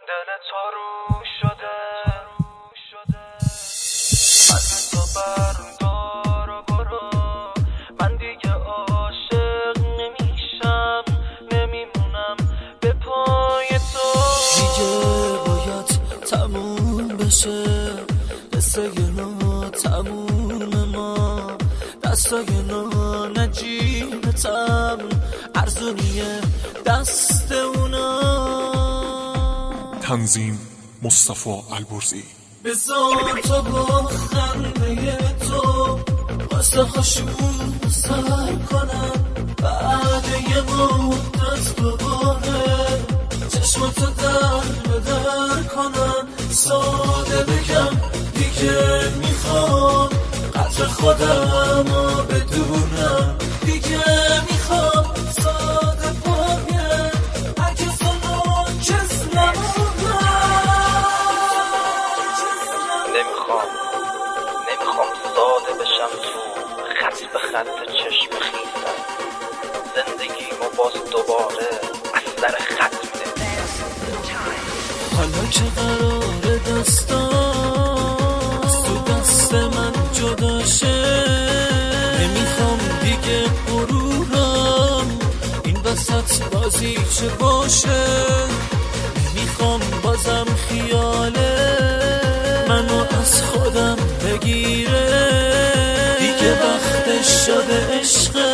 دل تو رو شده از تو بردار و برو، من دیگه عاشق نمیشم، نمیمونم به پای تو. دیگه باید تموم بشه قصه نو تموم ما، دستای نو نجیبتم ارزونیه دست اونا. تنظیم مصطفی البرزی. بذار تو با خنده تو واسه خاشون سر کنم، بعد یه مدت دوباره چشماتو در به در کنم. ساده بگم دیگه میخوام قدر خودم رو بدونم، دیگه میخوام ساده باید اگه زمان چیز نمونم. نمیخوام ساده بشم تو خط به خط چشم خیزم، زندگیمو باز دوباره از سر خط میده. حالا که قرار دستان از تو دست من جدا شه، نمیخوام دیگه غرورم این وسط بازی چه باشه. نمیخوام بازم خیاله منو از خودم بگیره، دیگه وقتش شده عشق